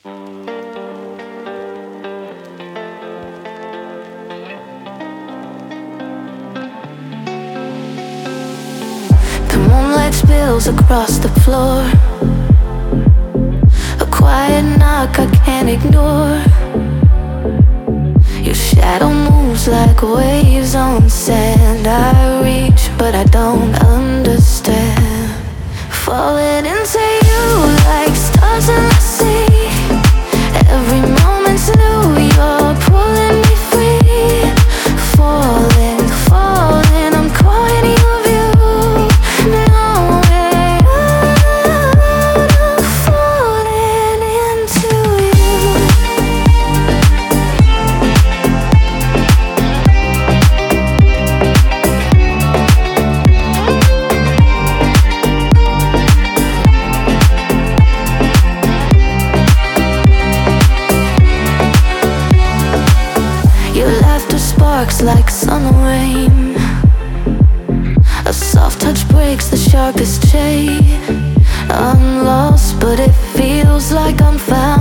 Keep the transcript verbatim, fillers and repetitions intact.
The moonlight spills across the floor. A quiet knock I can't ignore. Your shadow moves like waves on sand. I reach, but I don't understand. Falling into you like stars in the sea. Every moment's new, you're pulling me free. Falling, falling, I'm calling you view. No way out of falling into you. Your laughter sparks like sun rain. A soft touch breaks the sharpest shade. I'm lost, but it feels like I'm found.